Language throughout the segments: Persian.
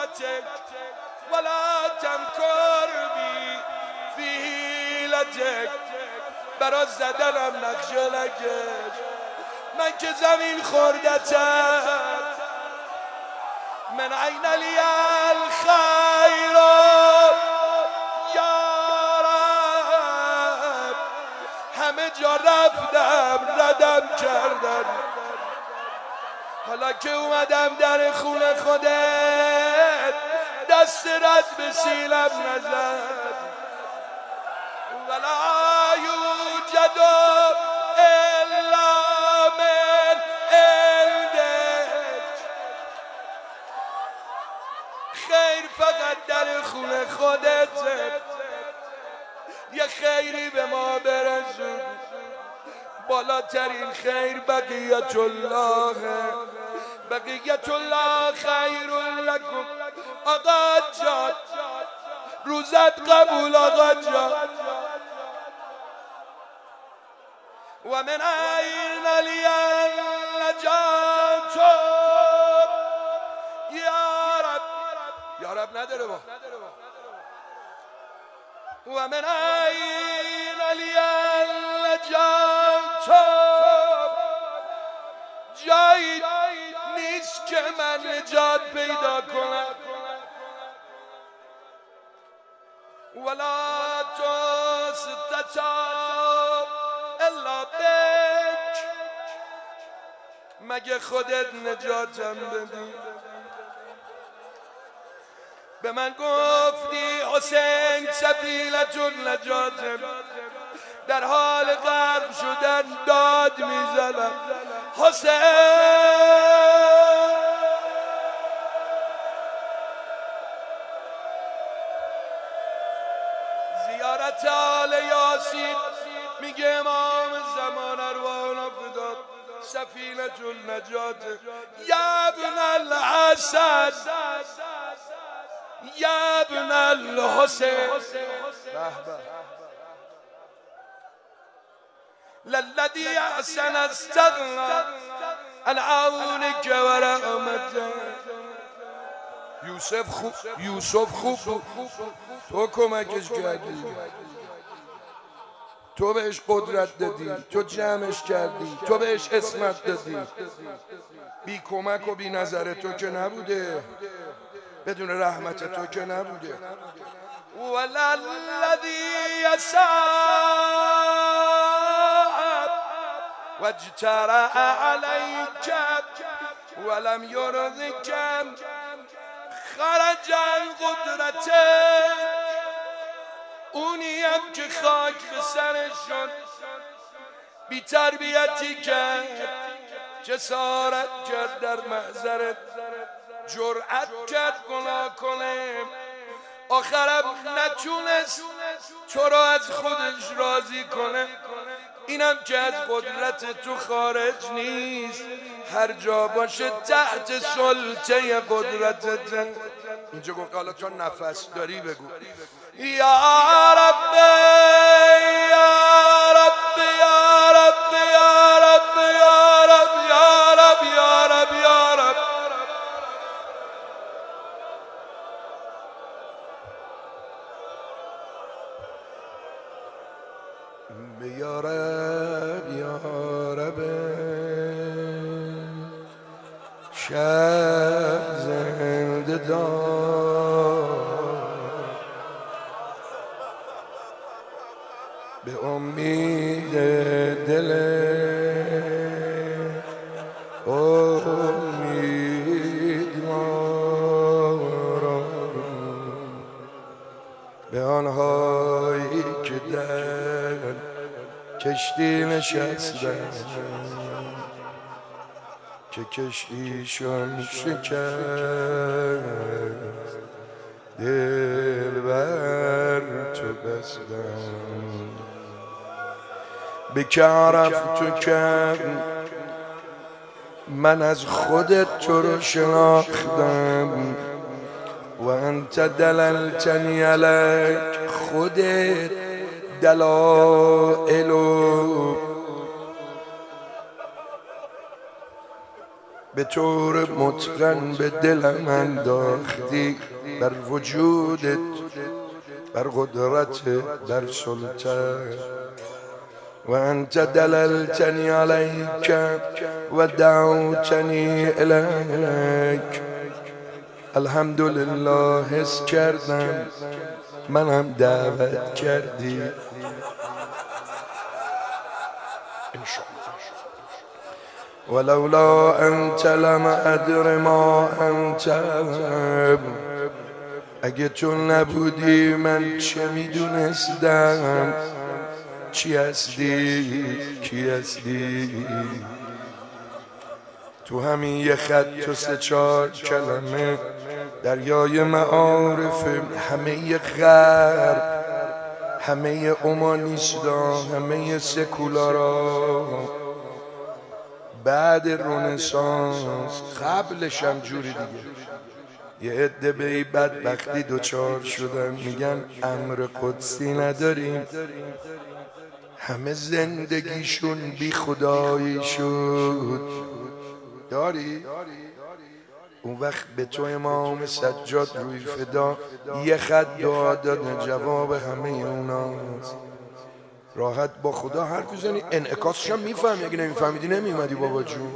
عقدتك ولا تمکر بی فی حیلتک. برا زدنم نقش لکش من که زمین خوردتم. من عین لی الخیر یا رب. همه جا رفتم ردم کردن، حالا که اومدم در خونه خودت دست رد به سیلم نزد. ولا یوجد الا من عندک. خیر فقط در خونه خودت. یه خیری به ما برسون. بالاترین خیر بقیت الله. بقیت الله خیر لکم. آقا جان روزت قبول آقا جان. و من عین لی النجات یا رب. یا رب نداره با. و من عین لی النجات. جایی نیست که من نجات پیدا کنم. ولا تستطاع الا بک. مگه خودت نجاتم بدی؟ به من گفتی حسین سفینة النجات. در حال غرق شدن داد میزنم حسین. زیارت آل یاسین میگه امام زمان ارواحنا فدات سفینة النجات. یا ابن الحسن یا ابن الحسین. للذی احسن استغنى عن عونك و رحمتك. یوسف خوب تو کمکش کردی، تو بهش قدرت دادی، تو جمعش کردی، تو بهش اسمت دادی. بی کمک و بی نظر تو که نبوده، بدون رحمت تو که نبوده. وللذی یسعب و اجترأ علیک ولم یرضک. خرج عن قدرتک. اونی هم که خاک به سرش شد، بی تربیتی کرد، جسارت کرد در محضرت، جرأت کرد گناه کنه، آخرم نتونست تو را از خودش راضی کنه. اینم که از قدرت تو خارج نیست، هر جا باشه تحت سلطه قدرتت. اینجا گفت حالا تو نفس داری بگو یا رب یا رب یا رب یا رب یا رب یا رب یا رب یا رب. یا رب یا رب. شب زنده دار به امید دل امیدوارم. به آنهایی که در کشتی نشستن که کشتیشون شکست، دل بر تو بستن. به که عرفت که من از خودت تو رو شناختم و انت دللتنی علیک. خودت دلائل به طور متقن به دلم انداختی، بر وجودت، بر قدرت، بر سلطه. و انت دللتنی علیک و دعوتنی الیک. الحمدلله حس کردم منم دعوت کردی. ولولا انت لم ادر ما انت. اگه تو نبودی من چه میدونستم چی هستی، کی هستی. تو همین یه خط و 3-4 کلمه دریای معارف همه غرب، همه اومانیستا، همه سکولارا، بعد رنسانس، قبلش هم جوری دیگه. یه عده به این بدبختی دوچار شدن، میگن امر قدسی نداریم، همه زندگیشون بی خدایی شد. داری؟ اون وقت به تو امام سجاد روی فدا یه خط دعا داده، جواب همه اوناست. راحت با خدا حرف بزنی، انعکاسش هم میفهمی، اگه نمیفهمیدی نمیومدی بابا جون.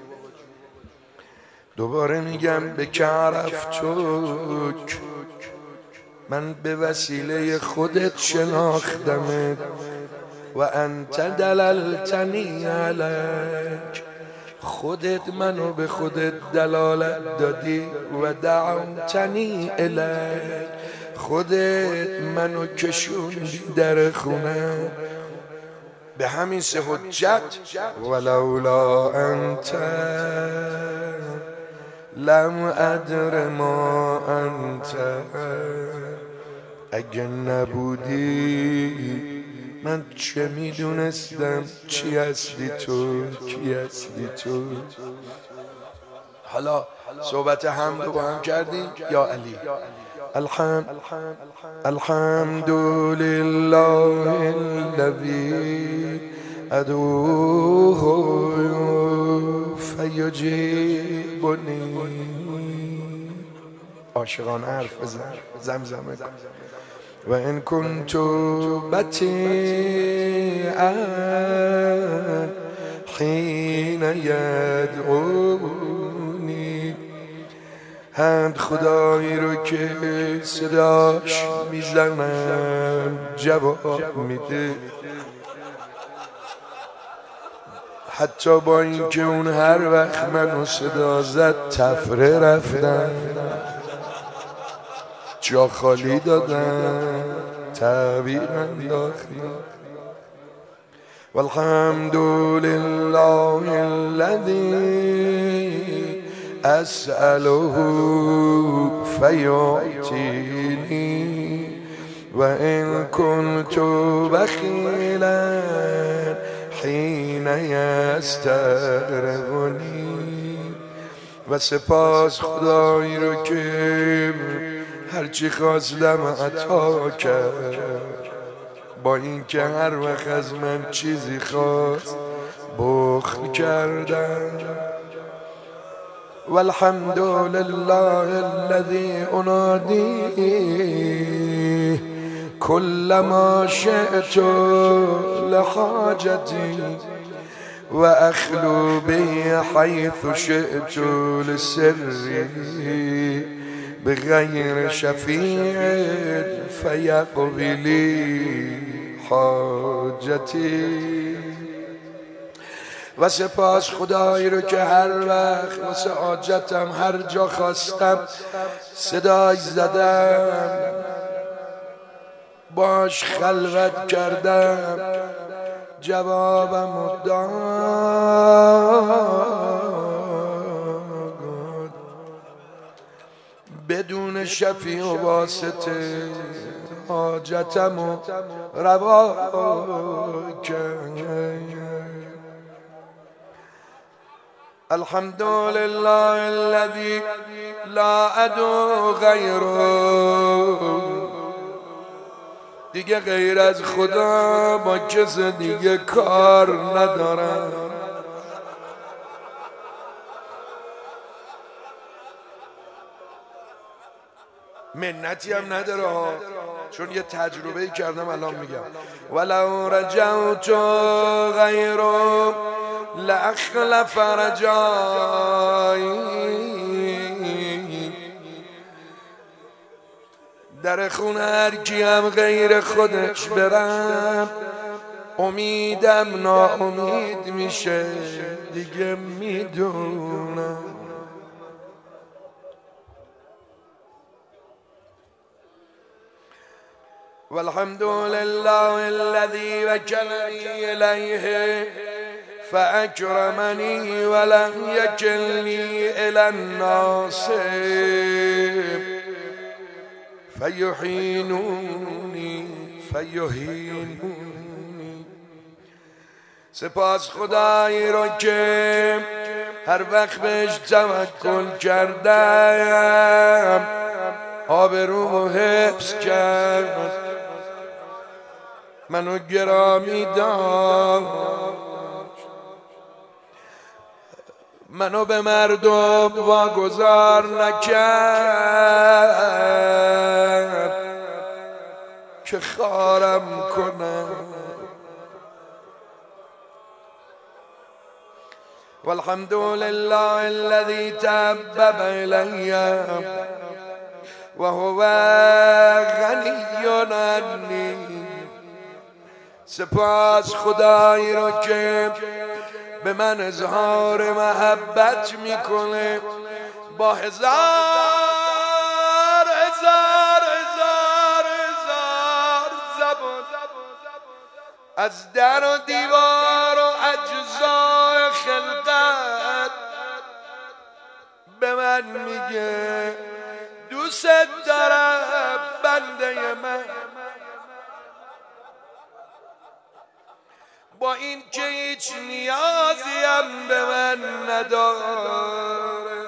دوباره میگم به که عرفتک، من به وسیله خودت شناختمت. و انت دللتنی علیک، خودت منو به خودت دلالت دادی. و دعوتنی الیک، خودت منو کشوندی در خونه. به همین 3 حجت. ولولا انت لم ادر ما انت. اگه نبودی من چه میدونستم چی هستی تو، کی هستی تو. حالا صحبت حمد رو با هم کردیم. یا علی الحمد لله الذی ادعوه فیجیبنی. عاشقانه حرف بزن، زمزمه کن. و ان کنت بطیئا حین یدعونی. حمد خدایی رو که صداش میزنم جواب میده، حتی با اینکه اون هر وقت منو صدا زد تفره رفتم، جا خالی دادم، تعبیر انداختم. والحمد لله الذی اسأله فیعطینی. و ان کنت بخیلا حین یستغرقنی. و سپاس خدایی رو که هرچی خواستم عطا کرد، با اینکه هر وقت از من چیزی خواست بخل کردم. والحمد لله الذی انادی کل ما شئت لحاجتی و اخلو به حیث شئت لسری بغیر شفیع فیقبلی حاجتی. و سپاس خدایی رو که هر وقت واسه حاجتم هر جا خواستم صدای زدم، باش خلوت کردم، جوابم داد بدون شفیع و واسطه. حاجتم روا کرد. الحمد لله الذي لا ادعو غیره. دیگه غیر از خدا با کس دیگه کار ندارم. منتی هم نداره ها، چون یه تجربه کردم الان میگم. ولو رجعت غیر لاخلف رجایی، در خونه هر کی هم غیر خودش برم امیدم ناامید میشه دیگه میدونم. والحمد لله الذي وكلني إليه فأكرمني ولم يكلني إلى الناس فيحينوني فيهينوني. سپاس خدایی رو که هر وقت بهش توکل کردم آبرومو حفظ کرد، منو گرامی داشت، منو به مردم واگذار نکرد که خارم کنم. والحمد لله الذي تحبب إلي وهو غنی عنی. سپاس خدایی رو که به من اظهار محبت میکنه با هزار هزار هزار هزار زبان، از در و دیوار و اجزای خلقت به من میگه دوست دارم بنده من، با این که هیچ نیازی هم به من نداره.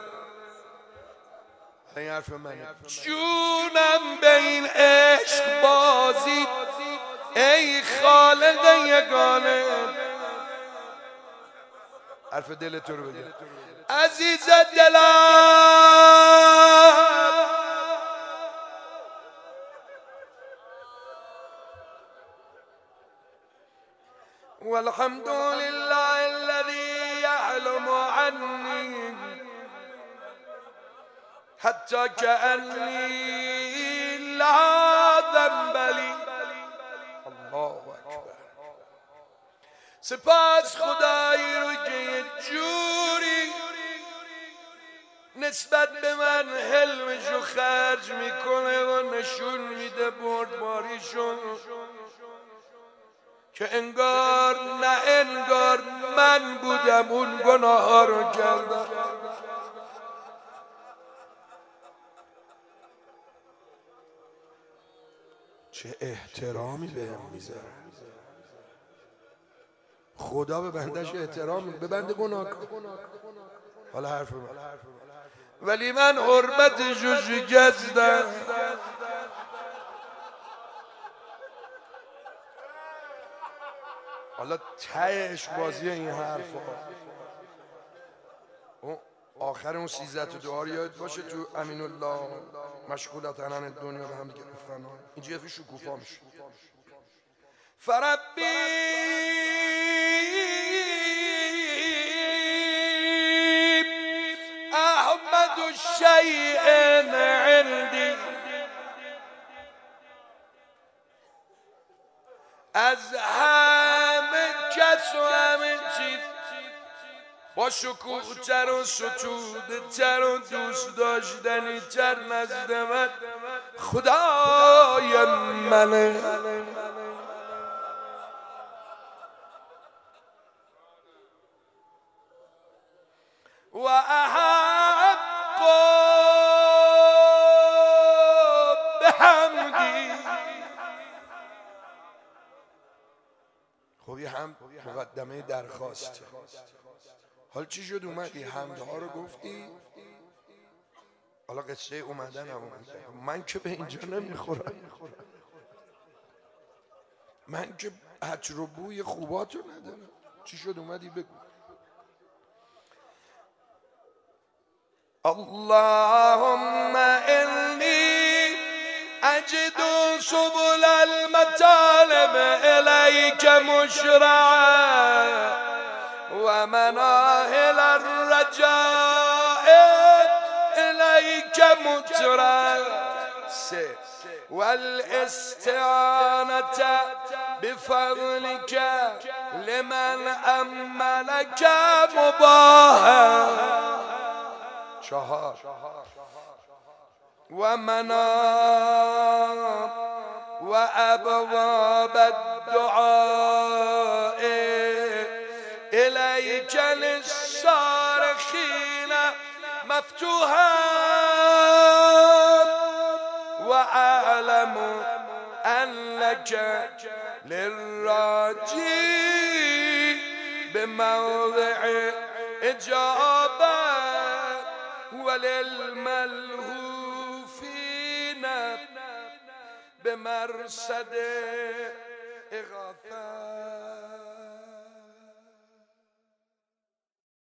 این حرف منه. جونم به این عشق بازی ای خالق یگانه. حرف دل تو رو بگم عزیز دلم، والحمد لله الذي يعلم عني حتى كأني لا ذنب لي. الله اکبر. سپاس خدایی رو که یه جوری نسبت به من حلمشو خرج میکنه و نشون میده بردباریشو که انگار نه انگار من بودم اون گناه ها رو کردم. چه احترامی بهم میذاره خدا، به بندش احترام، به بنده گناهکار. حالا حرف من، ولی من حرمتشو شکستم. حالا تهش بازی این حرف ها آخر اون 13 تا دعا یاد باشه تو امین الله مشغولت عن دنیا به هم گرفتن. اینجا یه شکوفا میشه. فربی احمد شیء عندی، از همه کس و همه چیز با شکوه‌تر و ستودتر و دوست داشتنی‌تر نزد من خدای منه. و احق بحمدی. خب یه هم مقدمه درخواست. حال چی شد اومدی حمدها رو گفتی؟ حالا قصه اومدن هم من که به اینجا نمیخورم، من که عطر و بوی خوباتو ندارم. چی شد اومدی بگو. اللهم انی إليك مشرعا ومناهل الرجاء إليك مترعا والاستعانة بفضلك لمن أملك مباها شهر ومنام وأبواب الدعاء إليك للصارخين مفتوحا وأعلم أنك للراجي بموضع إجابة وللملهوفين بمرصد إغاثة